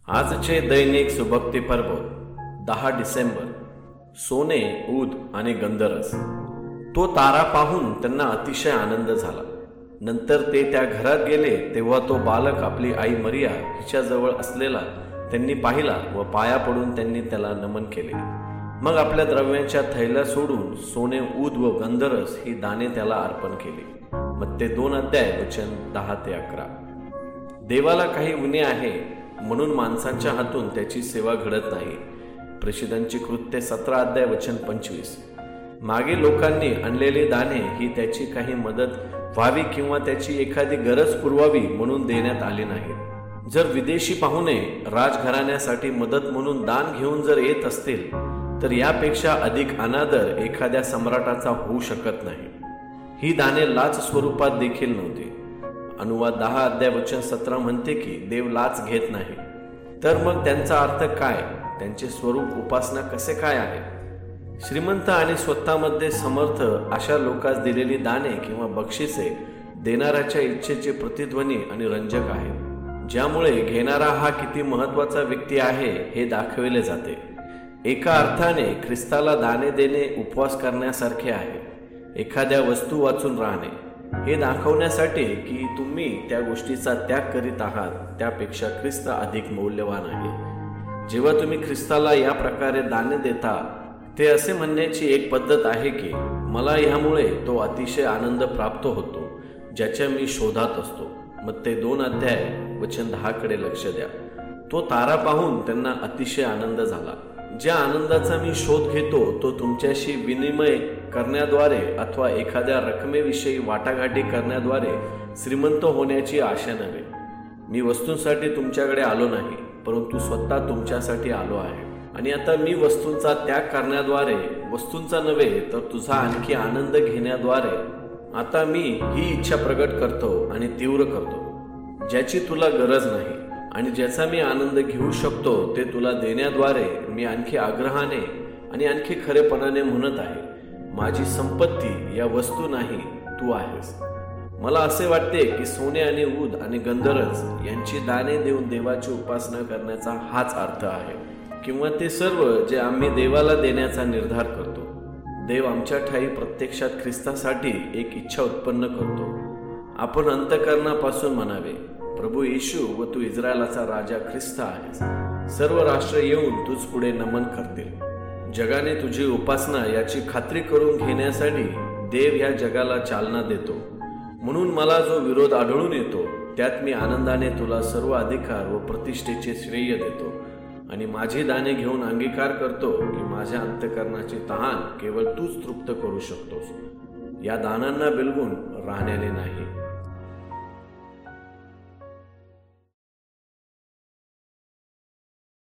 आजचे दैनिक सुभक्ती पर्व 10 डिसेंबर. सोने, ऊद आणि गंधरस. तो तारा पाहून त्यांना अतिशय आनंद झाला. नंतर ते त्या घरात गेले तेव्हा तो बालक आपली आई मरिया हिच्याजवळ असलेला त्यांनी पाहिला व पाया पडून त्यांनी त्याला नमन केले. मग आपल्या द्रव्यांच्या थैल्या सोडून सोने, ऊद व गंधरस ही दाणे त्याला अर्पण केली. मत्ते 2 अध्याय वचन 10 ते 11. देवाला काही उणे आहे म्हणून माणसांच्या हातून त्याची सेवा घडत नाही. प्रेषितांची कृत्ये 17 अध्याय वचन 25. मागे लोकांनी आणलेले दाणे ही त्याची काही मदत व्हावी किंवा त्याची एखादी गरज पुरवावी म्हणून देण्यात आली नाही. जर विदेशी पाहुणे राजघराण्यासाठी मदत म्हणून दान घेऊन जर येत असतील तर यापेक्षा अधिक अनादर एखाद्या सम्राटाचा होऊ शकत नाही. ही दाणे लाच स्वरूपात देखील नव्हती. अनुवाद 10 अध्याय वचन 17 म्हणते की देव लाच घेत नाही. तर मग त्यांचा अर्थ काय? त्यांचे स्वरूप उपासना कसे काय आहे? श्रीमंत आणि स्वतःमध्ये समर्थ अशा लोकांस दिलेली दाणे किंवा बक्षिसे देणाऱ्याच्या इच्छेचे प्रतिध्वनी आणि रंजक आहे, ज्यामुळे घेणारा हा किती महत्वाचा व्यक्ती आहे हे दाखविले जाते. एका अर्थाने ख्रिस्ताला दाणे देणे उपवास करण्यासारखे आहे. एखाद्या वस्तू वाचून राहणे हे दाखवण्यासाठी की तुम्ही त्या गोष्टीचा त्याग करीत आहात त्यापेक्षा ख्रिस्त अधिक मौल्यवान आहे. जेव्हा तुम्ही ख्रिस्ताला या प्रकारे दाणे देता ते असे म्हणण्याची एक पद्धत आहे की मला ह्यामुळे तो अतिशय आनंद प्राप्त होतो ज्याच्या मी शोधात असतो. मत्ते 2 अध्याय वचन 10 कडे लक्ष द्या. तो तारा पाहून त्यांना अतिशय आनंद झाला. ज्या आनंदाचा मी शोध घेतो तो तुमच्याशी विनिमय करण्याद्वारे अथवा एखाद्या रकमेविषयी वाटाघाटी करण्याद्वारे श्रीमंत होण्याची आशा नव्हे. मी वस्तूंसाठी तुमच्याकडे आलो नाही, परंतु स्वतः तुमच्यासाठी आलो आहे. आणि आता मी वस्तूंचा त्याग करण्याद्वारे, वस्तूंचा नव्हे तर तुझा आणखी आनंद घेण्याद्वारे आता मी ही इच्छा प्रगट करतो आणि तीव्र करतो, ज्याची तुला गरज नाही आणि ज्याचा मी आनंद घेऊ शकतो ते तुला देण्याद्वारे मी आणखी आग्रहाने आणि आणखी खरेपणाने म्हणत आहे, माझी संपत्ती या वस्तू नाही, तू आहेस. मला असे वाटते की सोने आणि ऊद आणि गंधरस यांची दाणे देऊन देवाची उपासना करण्याचा हाच अर्थ आहे, किंवा ते सर्व जे आम्ही देवाला देण्याचा निर्धार करतो. देव आमच्या ठाई प्रत्यक्षात ख्रिस्तासाठी एक इच्छा उत्पन्न करतो. आपण अंतःकरणापासून म्हणावे, प्रभू येशू व तू इस्रायलाचा राजा ख्रिस्त आहेस. सर्व राष्ट्र येऊन तुझ पुढे नमन करतील. जगाने तुझी उपासना याची खात्री करून घेण्यासाठी देव या जगाला चालना देतो. म्हणून मला जो विरोध आढळून येतो त्यात मी आनंदाने तुला सर्व अधिकार व प्रतिष्ठेचे श्रेय देतो आणि माझी दाणे घेऊन अंगीकार करतो की माझ्या अंतःकरणाची तहान केवळ तूच तृप्त करू शकतोस. या दानांना बिलगून राहण्याने नाही.